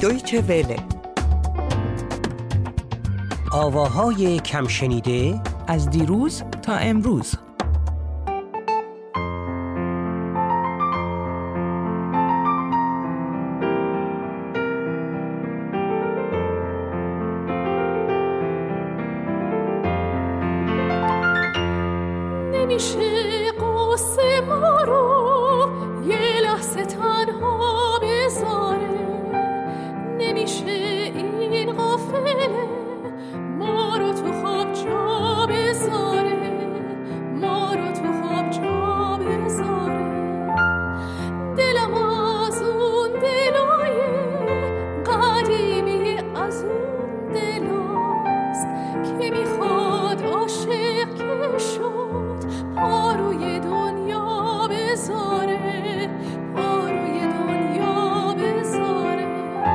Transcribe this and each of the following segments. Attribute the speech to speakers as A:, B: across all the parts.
A: دویچه وله.
B: آواهای کم شنیده
C: از دیروز تا امروز.
D: نمیشه قصه ما رو یه لحظه تنها بذاره، نمیشه این غافله ما رو تو خواب جا بذاره، ما رو تو خواب جا بذاره. دلم از اون دلای قدیمی، از اون دلاست که میخواد عاشق که شد پا روی دنیا بذاره، پا روی دنیا بذاره.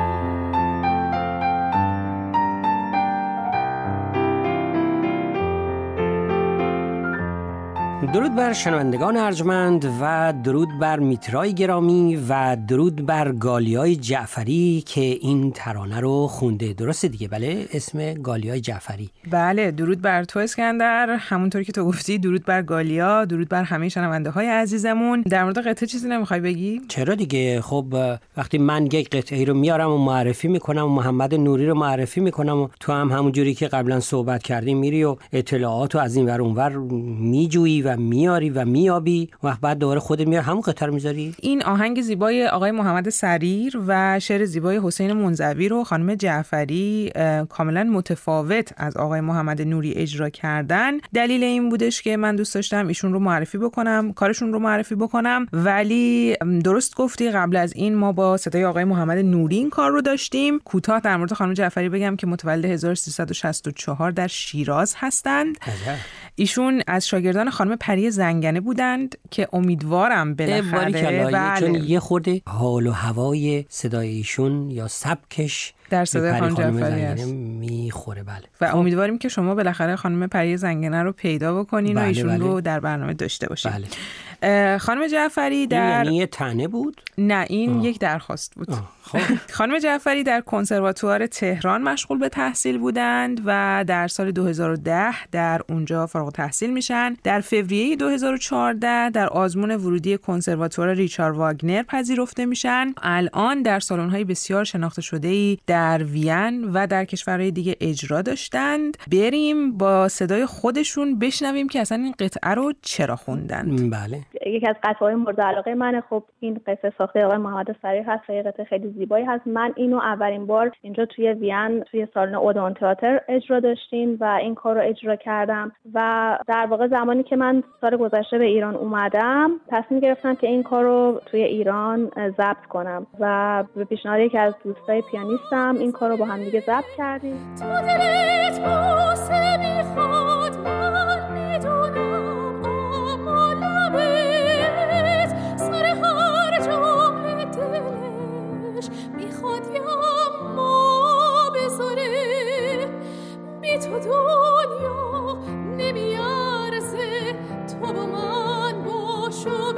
B: درود بر شنوندگان ارجمند و درود بر میترای گرامی و درود بر گالیای جعفری که این ترانه رو خونده. درسته دیگه؟ بله، اسم گالیای جعفری.
C: بله، درود بر تو اسکندر، همونطور که تو گفتی درود بر گالیا، درود بر همه شنونده های عزیزمون. در مورد قطعه چیزی نمیخوای بگی؟
B: چرا دیگه؟ خب وقتی من یک قطعه رو میارم و معرفی میکنم و محمد نوری رو معرفی میکنم و تو هم همون جوری که قبلا صحبت کردیم میری و اطلاعات رو از این ور اون ور میجویی و میاری و میابی و بعد دوباره خودت میاری همون قطعه رو میذاری. این
C: آهنگ زیبای آقای محمد سریر و شعر زیبای حسین منزوی رو خانم جعفری کاملا متفاوت از آقای محمد نوری اجرا کردن. دلیل این بودش که من دوست داشتم ایشون رو معرفی بکنم، کارشون رو معرفی بکنم. ولی درست گفتی، قبل از این ما با صدای آقای محمد نوری این کار رو داشتیم. کوتاه در مورد خانم جعفری بگم که متولد 1364 در شیراز هستند. ایشون از شاگردان خانم پری زنگنه بودند که امیدوارم بالاخره
B: چون یه خورده حال و هوای صدای ایشون یا سبکش
C: در صدای خانم جعفری
B: میخوره. بله.
C: و امیدواریم که شما بالاخره خانم پری زنگنه رو پیدا بکنین و ایشون رو در برنامه داشته باشین.
B: بله.
C: خانم جعفری در
B: یعنی یه تنه بود؟
C: نه، این یک درخواست بود. خانم جعفری در کنسرواتوار تهران مشغول به تحصیل بودند و در سال 2010 در اونجا فارغ التحصیل میشن. در فوریه 2014 در آزمون ورودی کنسرواتوار ریچارد واگنر پذیرفته میشن. الان در سالن‌های بسیار شناخته شده‌ای در وین و در کشورهای دیگه اجرا داشتند. بریم با صدای خودشون بشنویم که اصلا این قطعه رو چرا خوندند.
B: بله.
E: یکی از قطعه‌های مورد علاقه منه. خب این قطعه ساخته آقای محمد سریر هست و یه قطعه خیلی زیبایی هست. من اینو اولین بار اینجا توی وین توی سالن اودئون تئاتر اجرا داشتیم و این کار رو اجرا کردم و در واقع زمانی که من سال گذشته به ایران اومدم تصمیم گرفتم که این کار رو توی ایران ضبط کنم و به پیشنهاد یکی از دوستای پیانیستم این کار رو با هم دیگه ضبط کردیم.
D: تو دلت بوسه میخواد، من میدونم، اما لبت سر هر جمله دلش میخواد یا ما بذاره. بی تو دنیا نمیارزه، تو با من باش و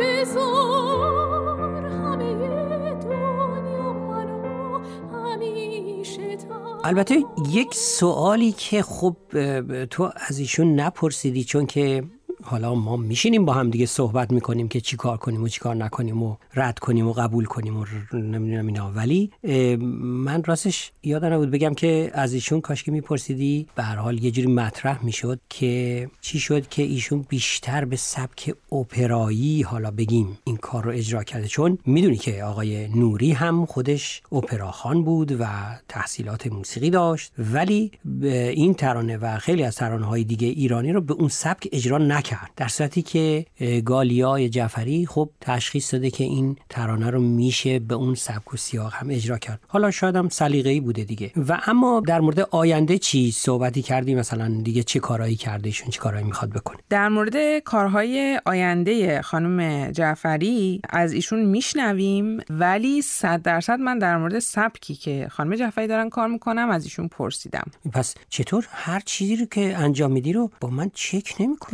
D: بذار همه دنیا منو همیشه تا.
B: البته یک سوالی که خب تو از ایشون نپرسیدی، چون که حالا ما میشینیم با هم دیگه صحبت میکنیم که چی کار کنیم و چی کار نکنیم و رد کنیم و قبول کنیم و نمیدونم اینا، ولی من راستش یادم نبود بگم که از ایشون کاش که میپرسیدی. به هر حال یه جوری مطرح میشد که چی شد که ایشون بیشتر به سبک اپرایی حالا بگیم این کار رو اجرا کرده، چون میدونی که آقای نوری هم خودش اپراخوان بود و تحصیلات موسیقی داشت، ولی این ترانه و خیلی از ترانه‌های دیگه ایرانی رو به اون سبک اجرا نکرد، در صورتی که گالیای جعفری خب تشخیص داده که این ترانه رو میشه به اون سبک و سیاق هم اجرا کرد. حالا شاید هم سلیقه‌ای بوده دیگه. و اما در مورد آینده چی صحبتی کردی؟ مثلا دیگه چه کارهایی کرده ایشون، چه کارهایی میخواد بکنه؟
C: در مورد کارهای آینده خانم جعفری از ایشون میشنویم، ولی 100% من در مورد سبکی که خانم جعفری دارن کار میکنم از ایشون پرسیدم.
B: پس چطور هر چیزی رو که انجام میدی رو با من چک نمی‌کنی؟
C: اون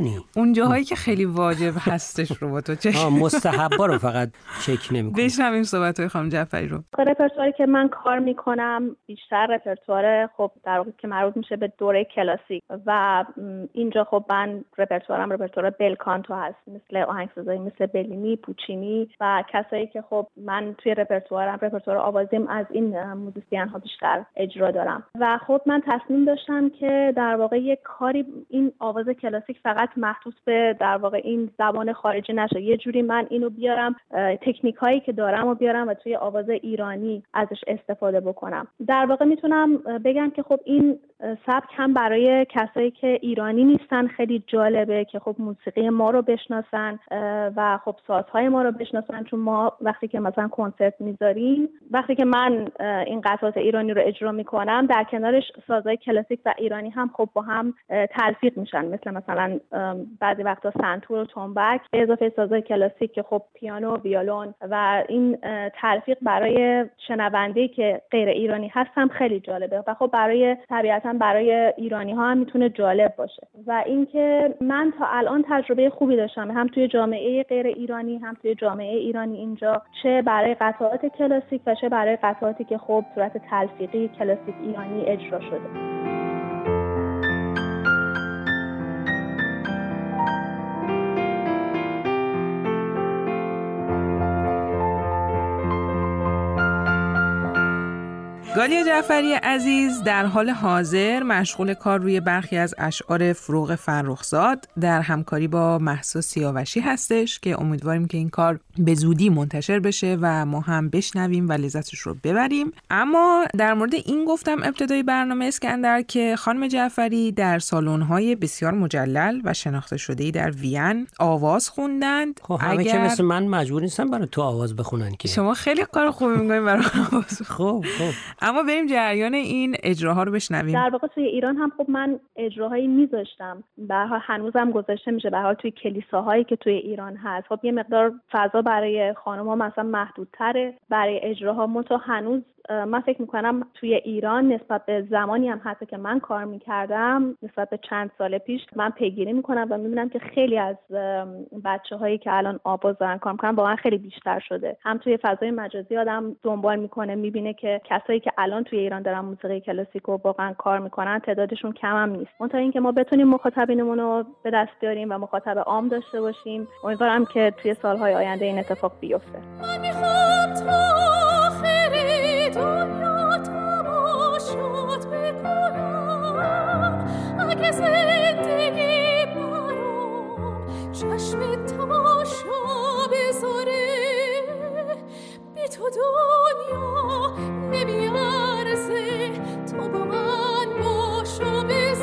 C: اون جاهایی که خیلی واجب هستش رو با تو چک
B: مستحبا رو فقط چک نمی‌کنی.
C: بشنویم صحبت‌های خانم جعفری رو.
E: رپرتواری که من کار میکنم بیشتر رپرتوار خب در واقع که مربوط میشه به دوره کلاسیک و اینجا خب من رپرتوار بلکانتو هست، مثل آهنگسازایی مثل بلینی، پوچینی و کسایی که خب من توی رپرتوار آوازیم از این موزیسین ها بیشتر اجرا دارم. و خب من تصمیم داشتم که در واقع یک کاری این آواز کلاسیک فقط محدود به در واقع این زبان خارجی نشه، یه جوری من اینو بیارم، تکنیک هایی که دارم و بیارم و توی آواز ایرانی ازش استفاده بکنم. در واقع میتونم بگم که خب این سبک هم برای کسایی که ایرانی نیستن خیلی جالبه که خب موسیقی ما رو بشناسن و خب سازهای ما رو بشناسن، چون ما وقتی که مثلا کنسرت میذاریم، وقتی که من این قطعات ایرانی رو اجرا میکنم در کنارش سازهای کلاسیک و ایرانی هم خب با هم تلفیق میشن، مثلا بعضی وقتا سنتور و تنبک به اضافه سازهای کلاسیک که خب پیانو و ویولون و این تلفیق برای شنونده که غیر ایرانی هست هم خیلی جالبه و خب طبیعتاً برای ایرانی ها هم میتونه جالب باشه. و اینکه من تا الان تجربه خوبی داشتم هم توی جامعه غیر ایرانی هم توی جامعه ایرانی اینجا، چه برای قطعات کلاسیک و چه برای قطعاتی که خب صورت تلفیقی کلاسیک ایرانی اجرا شده.
C: گالیا جعفری عزیز در حال حاضر مشغول کار روی برخی از اشعار فروغ فرخزاد در همکاری با مهسا سیاوشی هستش که امیدواریم که این کار به زودی منتشر بشه و ما هم بشنویم و لذتش رو ببریم. اما در مورد این گفتم ابتدای برنامه اسکندر که خانم جعفری در سالن‌های بسیار مجلل و شناخته شده‌ای در وین آواز خوندند.
B: خب همه که مثل من مجبور نیستن برای تو آواز بخونن که.
C: شما خیلی کار خوبی می‌کنید برای آواز.
B: خب
C: اما بریم جریان این اجراها رو بشنویم.
E: در واقع توی ایران هم خب من اجراهایی میذاشتم، به هر حال هنوزم گذاشته میشه، به هر حال توی کلیساهایی که توی ایران هست خب یه مقدار فضا برای خانم‌ها مثلا محدودتره برای اجراها. منتها هنوز من فکر میکنم توی ایران نسبت به زمانی هم حتی که من کار میکردم، نسبت به چند سال پیش من پیگیری میکنم و میبینم که خیلی از بچه‌هایی که الان آواز دارن کار میکنن واقعا خیلی بیشتر شده. هم توی فضای مجازی آدم دنبال میکنه میبینه که کسایی که الان توی ایران دارن موسیقی کلاسیک رو واقعا کار میکنن تعدادشون کم هم نیست. منتها اینکه ما بتونیم مخاطبینمون رو به دست بیاریم و مخاطب عام داشته باشیم، امیدوارم که توی سالهای آینده این اتفاق بیفته.
D: من میخوام تا آخر دنیا تماشات بکنم، اگه زندگی برام چشم تماشا بذاره، بی تو دنیا نمیارزه، تو با من باش و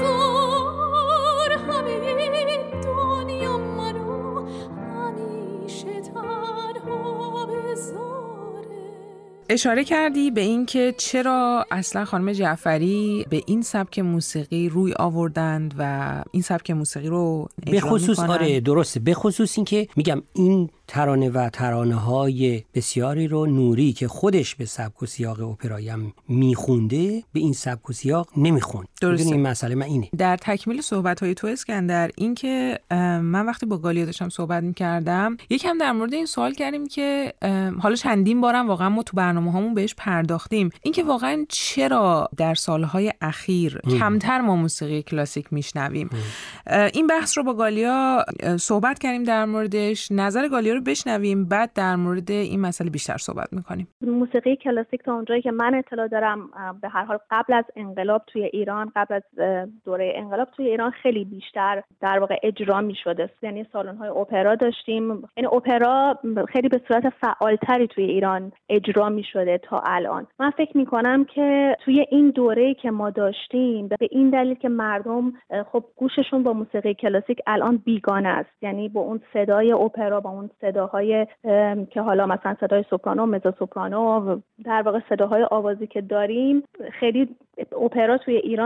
D: بذار همه دنیا منو همیشه تنها بذاره.
C: اشاره کردی به این که چرا اصلا خانم جعفری به این سبک موسیقی روی آوردند و این سبک موسیقی رو اجرا
B: به خصوص
C: میکنن.
B: آره درسته، به خصوص این که میگم این ترانه و ترانه‌های بسیاری رو نوری که خودش به سبک و سیاق اپرایی هم میخونده به این سبک و سیاق نمیخوند.
C: درسته.
B: این مسئله من اینه.
C: در تکمیل صحبت‌های تو اسکندر، این که من وقتی با گالیا داشتم صحبت می‌کردم یکم در مورد این سوال کردیم که حالا چندین بارم واقعا ما تو برنامه‌هامون بهش پرداختیم، این که واقعا چرا در سال‌های اخیر کمتر ما موسیقی کلاسیک میشنویم. این بحث رو با گالیا صحبت کردیم در موردش، نظر گالیا رو بشنویم، بعد در مورد این مسئله بیشتر صحبت می‌کنیم.
E: موسیقی کلاسیک تا اونجایی که من اطلاع دارم به هر حال قبل از انقلاب توی ایران، قبل از دوره انقلاب توی ایران خیلی بیشتر در واقع اجرا می‌شده. یعنی سالن‌های اپرا داشتیم، یعنی اپرا خیلی به صورت فعالتری توی ایران اجرا می‌شده تا الان. من فکر می‌کنم که توی این دوره‌ای که ما داشتیم به این دلیل که مردم خب گوششون با موسیقی کلاسیک الان بیگانه است، یعنی با اون صدای اپرا، با اون صداهای که حالا مثلا صدای سوپرانو، مزوسوپرانو، در واقع صداهای آوازی که داریم، خیلی اپرا توی ایران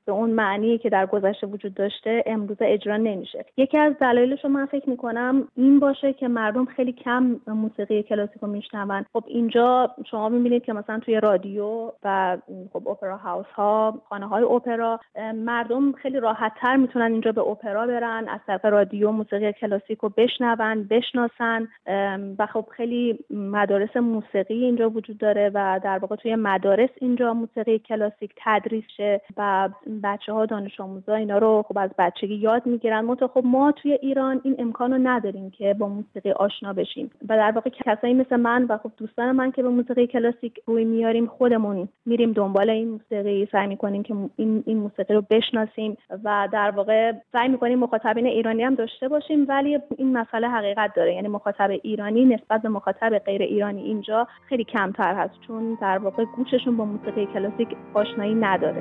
E: به اون معنی که در گذشته وجود داشته امروز اجرا نمیشه. یکی از دلایلش رو من فکر میکنم این باشه که مردم خیلی کم موسیقی کلاسیک رو میشنون. خب اینجا شما میبینید که مثلا توی رادیو و خب اپرا هاوس ها، خانه های اپرا، مردم خیلی راحت تر میتونن اینجا به اپرا برن، از طریق رادیو موسیقی کلاسیک رو بشنون، بشناسن و خب خیلی مدارس موسیقی اینجا وجود داره و در واقع توی مدارس اینجا موسیقی کلاسیک تدریس شه و بچه‌ها دانش آموزا اینا رو خب از بچگی یاد میگیرن. خب ما توی ایران این امکان رو نداریم که با موسیقی آشنا بشیم و در واقع کسایی مثل من و خب دوستان من که به موسیقی کلاسیک روی میاریم، خودمون میریم دنبال این موسیقی، سعی میکنیم که این موسیقی رو بشناسیم و در واقع سعی میکنیم مخاطبین ایرانی هم داشته باشیم. ولی این مسئله حقیقت داره، یعنی مخاطب ایرانی نسبت به مخاطب غیر ایرانی اینجا خیلی کمتر هست، چون در واقع گوششون با موسیقی کلاسیک آشنایی نداره.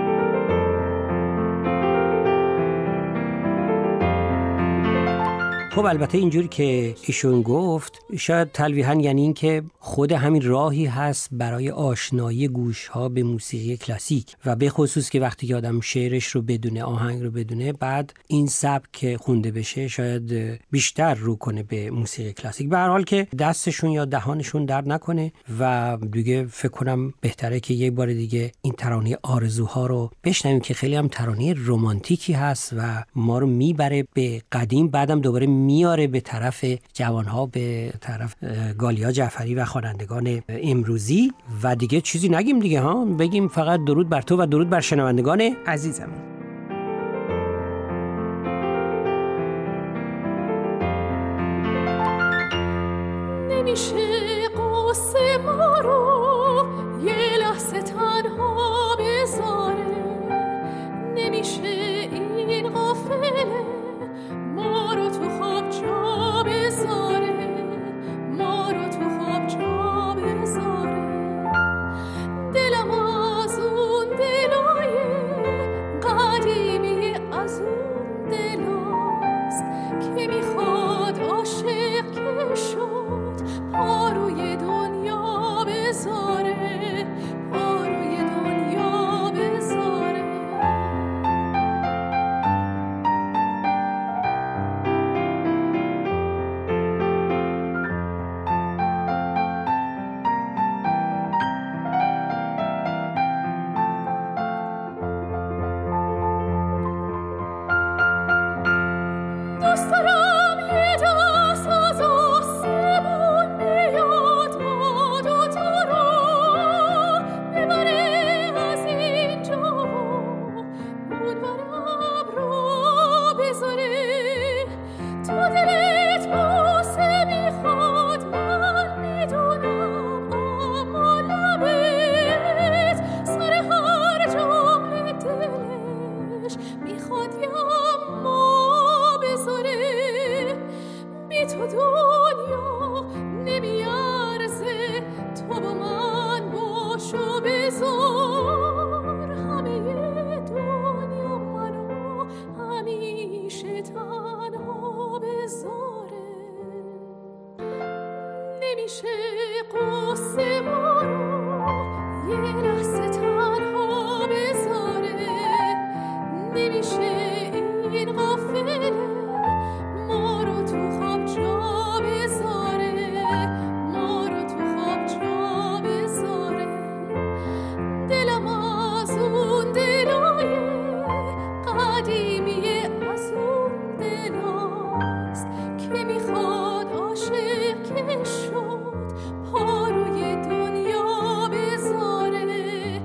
B: خب البته اینجوری که ایشون گفت شاید تلویحاً یعنی این که خود همین راهی هست برای آشنایی گوش‌ها به موسیقی کلاسیک و به خصوص که وقتی که آدم شعرش رو بدونه، آهنگ رو بدونه، بعد این سبک خونده بشه شاید بیشتر رو کنه به موسیقی کلاسیک. به هر حال که دستشون یا دهانشون درد نکنه و دیگه فکر کنم بهتره که یک بار دیگه این ترانه آرزوها رو بشنویم که خیلی هم ترانه رمانتیکی هست و ما رو میبره به قدیم، بعدم دوباره میاره به طرف جوانها، به طرف گالیا جعفری و خوانندگان امروزی. و دیگه چیزی نگیم دیگه ها، بگیم فقط درود بر تو و درود بر شنوندگان
C: عزیزمون.
D: نمیشه قصه ما رو یه لحظه تنها بذاره، نمیشه این غافله ما رو تو خواب جا بذاره، ما رو تو خواب جا بذاره. دلم از اون دلای قدیمی، از اون دلاست که میخواد عاشق که شد پا روی دنیا بذاره، پا روی دنیا بذاره. دوست دارم یه دست از آسمون بیاد ما دوتا رو ببره از اینجا اون برم رو بذاره. تو دلت بوسه میخواد من میدونم، اما لبت سر هر جای دلش میخواد یما بذاره. بی تو دنیا نمیارزه، تو با من باش و بذار همه دنیا منو همیشه تنها بذاره. نمیشه قصه ما رو یه لحظه تنها بذاره، نمیشه این غافله ما رو تو خواب جا بذاره، ما رو تو خواب جا بذاره. دلم از اون دلای قدیمی، از اون دلاست که میخواد عاشق که شد پا روی دنیا بذاره،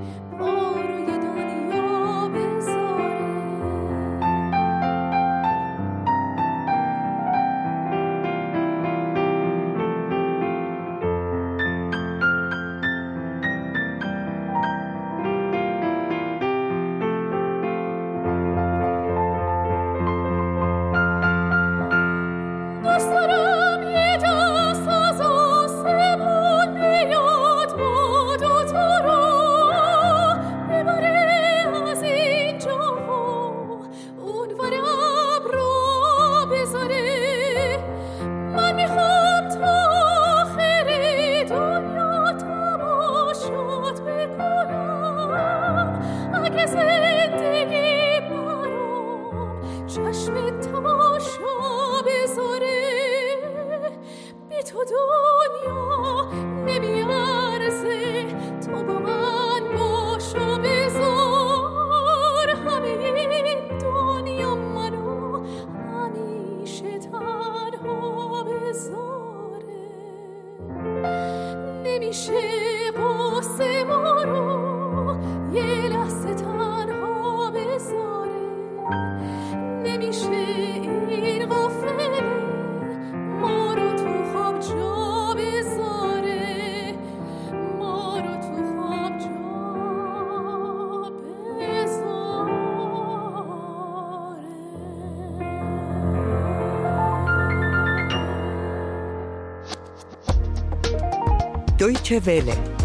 D: نمیشه قصه ما رو یه لحظه تنها بذاره، نمیشه این غافله ما رو تو خواب جا بذاره، ما رو تو خواب جا بذاره.
A: دویچه وله